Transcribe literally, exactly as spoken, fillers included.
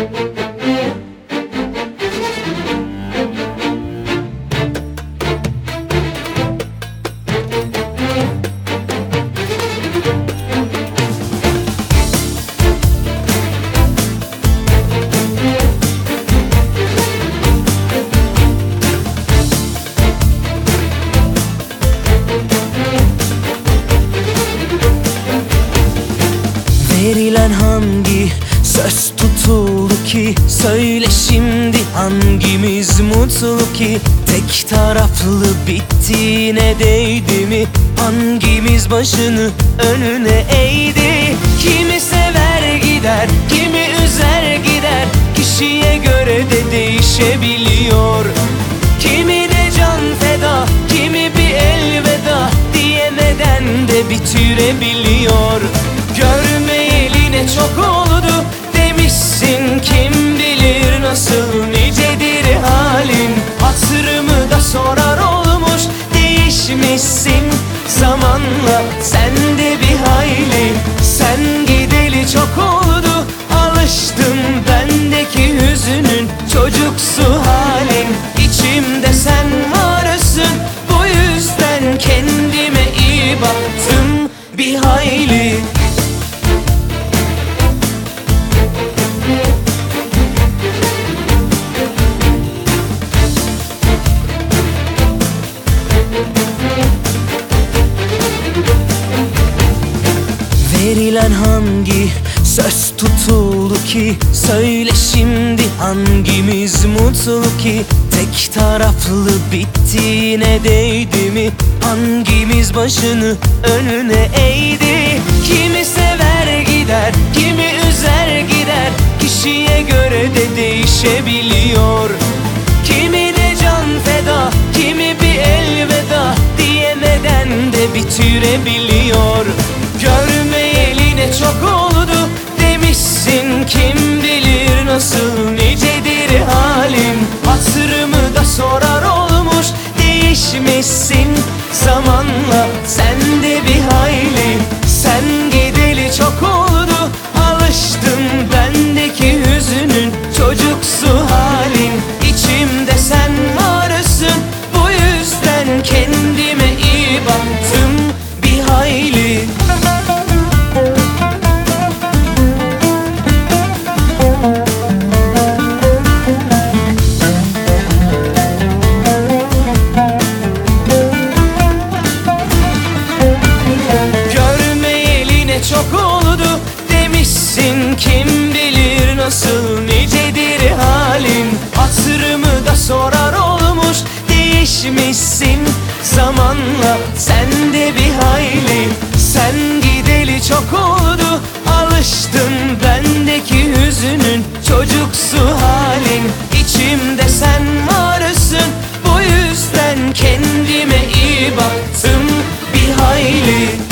Verilen hangi söz tutuldu ki? Söyle şimdi hangimiz mutlu ki? Tek taraflı bittiğine değdi mi? Hangimiz başını önüne eğdi? Kimi sever gider, kimi üzer gider. Kişiye göre de değişebiliyor. Kimi de can feda, kimi bir elveda diyemeden de bitirebiliyor. Görmeyeli ne çok oldu demişsin, kim bilir nasıl nicedir halin. Hatırımı da sorar olmuş, değişmişsin zamanla sen de bir hayli. Sen gideli çok oldu, alıştım bendeki hüzünün çocuksu halin. İçimde sen varsın, bu yüzden kendime iyi baktım bir hayli. Verilen hangi söz tutuldu ki? Söyle şimdi hangimiz mutlu ki? Tek taraflı bittiğine değdi mi? Hangimiz başını önüne eğdi? Kimi sever gider, kimi üzer gider. Kişiye göre de değişebiliyor. Kimi de can feda, kimi bir elveda diyemeden de bitirebiliyor. Görmeyeli ne çok oldu demişsin, kim bilir nasıl nicedir halin. Hatırımı da sorar olmuş, değişmişsin zamanla sen de bir hayli. Sen gideli çok oldu, alıştım bendeki hüzünün çocuksu halin. İçimde sen varsın, bu yüzden kendime iyi baktım bir hayli. Çok oldu demişsin, kim bilir nasıl nicedir halin. Hatırımı da sorar olmuş, değişmişsin zamanla sen de bir hayli. Sen gideli çok oldu, alıştım bendeki hüzünün çocuksu halin. İçimde sen varsın, bu yüzden kendime iyi baktım bir hayli.